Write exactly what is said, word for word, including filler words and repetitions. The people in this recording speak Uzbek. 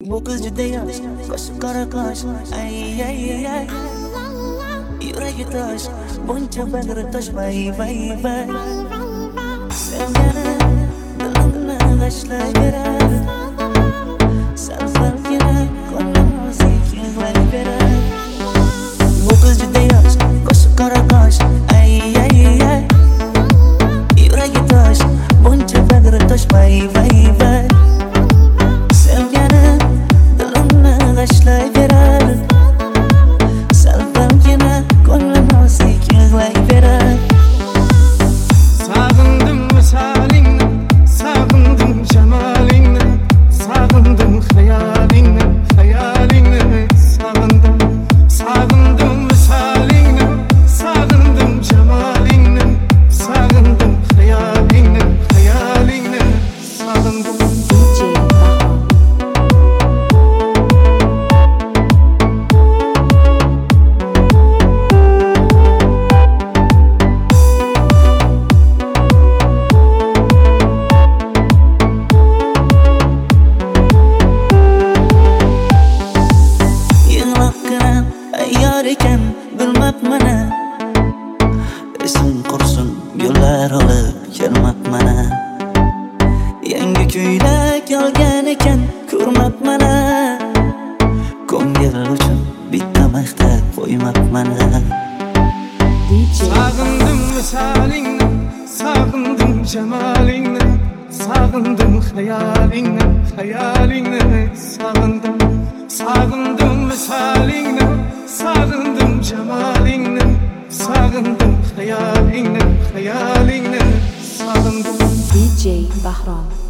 Bu kız juda yosh, qo'shi qora qosh, ay ay ay. Yuragi tosh, buncha bag'ri tosh, vay vay vay. Sevgani dilimni g'ashlayverar, salsalgina ko'nglim o'zik yig'layverar. Bu kız juda yosh, qo'shi qora qosh, ay ay ay. Yuragi tosh, buncha bag'ri tosh, vay vay vay. G'ashlayverar, salqingina ko'nglim o'zik yig'layverar. Sog'indim misolingni, sog'indim jamolingni, sog'indim xayolingni, xayolingni sog'indim. Sog'indim misolingni, sog'indim jamolingni, sog'indim xayolingni, xayolingni sog'indim. Ekan bilmabman, esim qursin yo'llar olib kelmabman. Yangi ko'ylak olgan ekan ko'rmabman, ko'ngil uchun bitta maqtab qo'ymabman. Sog'indim misolingni, sog'indim jamolingni, sog'indim xayolingni, xayolingni sog'indim. Sog'indim misolingni, sog'indim jamolingni, sog'indim xayolingni, xayolingni sog'indim. D J Bahrom.